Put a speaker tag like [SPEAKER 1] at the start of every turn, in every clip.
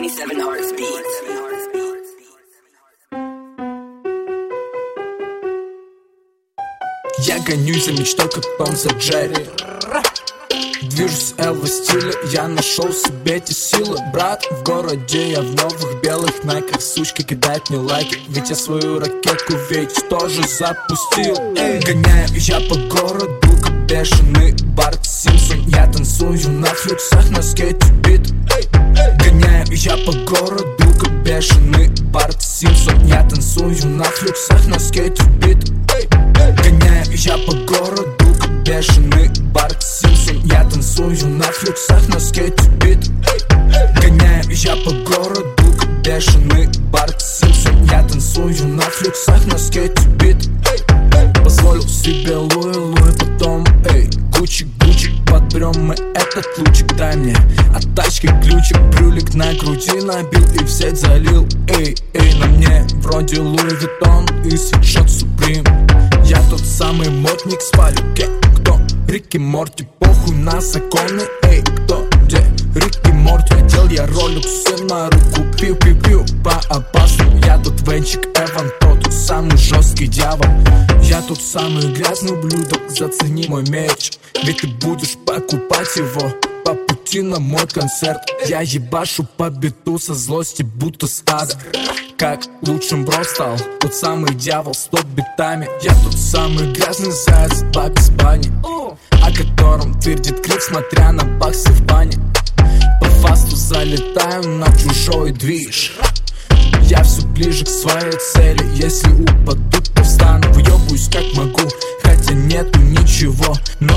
[SPEAKER 1] 27 Hardest Beats.
[SPEAKER 2] Я гонюсь за мечтой, как Том за Джерри. Движусь Элва стиля, я нашел себе эти силы. Брат, в городе я в новых белых найках. Сучка кидает мне лайки, ведь я свою ракетку ведь тоже запустил. Гоняю я по городу, как бешеный Барт Симпсон. Я танцую на флюксах, на скейте бит. Гоняю я по городу, как бешеный Барт Симпсон. Я танцую на флюксах, на скейте бит. Гоняю я по городу, как бешеный Барт Симпсон. Я танцую на флюксах, на скейте бит. Гоняю я по городу, как бешеный Барт Симпсон. Я танцую на флюксах, на скейте бит. Позволил себе Луи, потом Гуччи, подберем мы этот лучик. Дай мне от тачки ключик, брюлик на груди набил и в сеть залил. На мне вроде Луи Виттон и свитшот Суприм. Я тот самый модник с валюки. Кто? Рик и Морти, похуй на законы. Кто? Где? Рик и Морти. Одел я роликсы на руку, пиу-пиу-пиу по опасному. Я тут Венчик Эван, тот самый жесткий дьявол. Я тут самый грязный ублюдок, зацени мой меч, ведь ты будешь покупать его по пути на мой концерт. Я ебашу по биту со злости, будто с ада. Как лучшим бро стал тот самый дьявол с топ-битами. Я тот самый грязный заяц в Бакс бане, о котором твердит крик, смотря на баксы в бане. По фасту залетаю на чужой движ. Я все ближе к своей цели. Если упаду, то встану. Въебываюсь как могу, хотя нету ничего. Но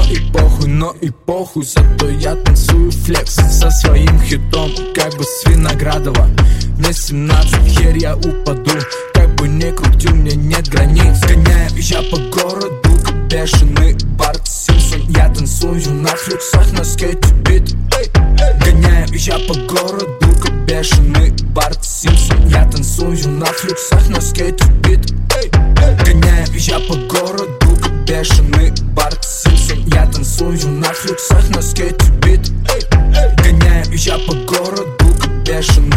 [SPEAKER 2] и похуй, зато я танцую флекс со своим хитом, как бы с Виноградова. Мне 17, хер я упаду. Как бы не крутил, мне нет границ. Гоняю я по городу, как бешеный Барт Симпсон. Я танцую на флюксах, на скейте бит. Гоняю я по городу, как бешеный Барт Симпсон. Я танцую на флюксах, на скейте бит. Гоняю я по городу, как бешеный Барт Симпсон. Я танцую на флюксах, на скейте бит. Гоняю я по городу, как бешеный